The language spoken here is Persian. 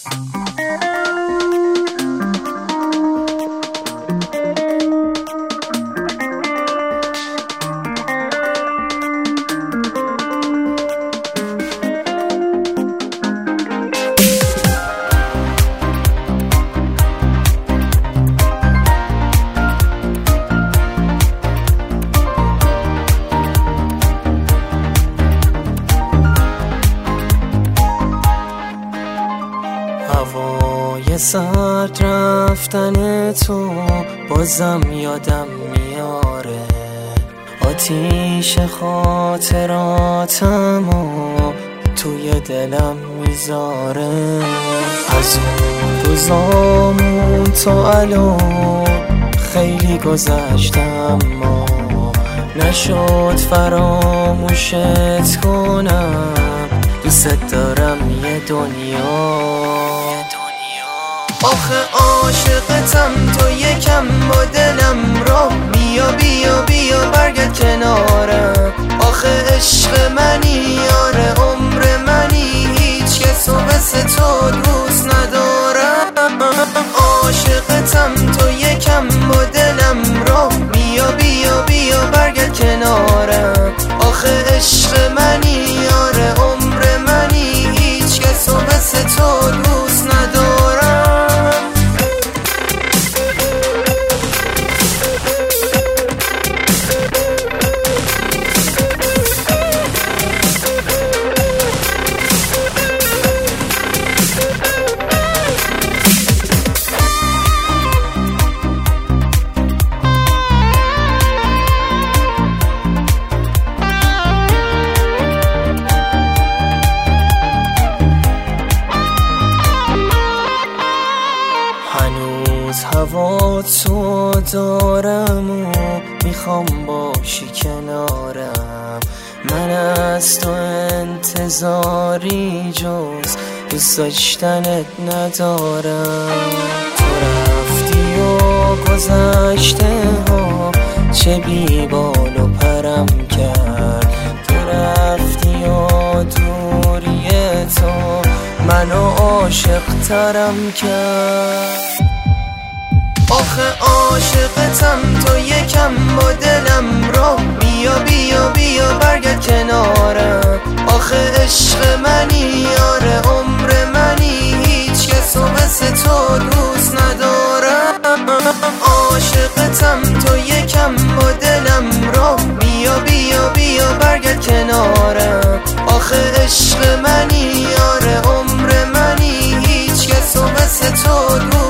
هوای سرد رفتن تو بازم یادم میاره، آتیش خاطراتمو توی دلم میذاره. از اون روزامون تا الان خیلی گذشتم، اما نشد فراموشت کنم. دوست دارم یه دنیا. آخه عاشقتم، تو یکم با دلم را بیا بیا بیا برگرد کنارم. آخه عشق منی، آره عمر منی، هیچ کس و مثل تو دوست ندارم. عاشقتم، تو یکم با دلم را بیا بیا بیا برگرد کنارم. آخه عشق منی، آره عمر منی، هیچ کس و مثل تو دوست ندارم. هوا تو دارم و میخوام باشی کنارم. من از تو انتظاری جز دوست داشتنت ندارم. تو رفتی و گذشته ها چه بی بال و پرم کرد. تو رفتی و دوری تو منو عاشق ترم کرد. آخه عاشقتم، تو یکم با دلم را بیا بیا بیا برگرد کنارم. آخه عشق منی، آره عمر منی، هیچ کس و مثل تو دوست ندارم. عاشقتم، تو یکم با دلم را بیا بیا بیا برگرد کنارم. آخه عشق منی، آره عمر منی، هیچ کس و مثل تو دوست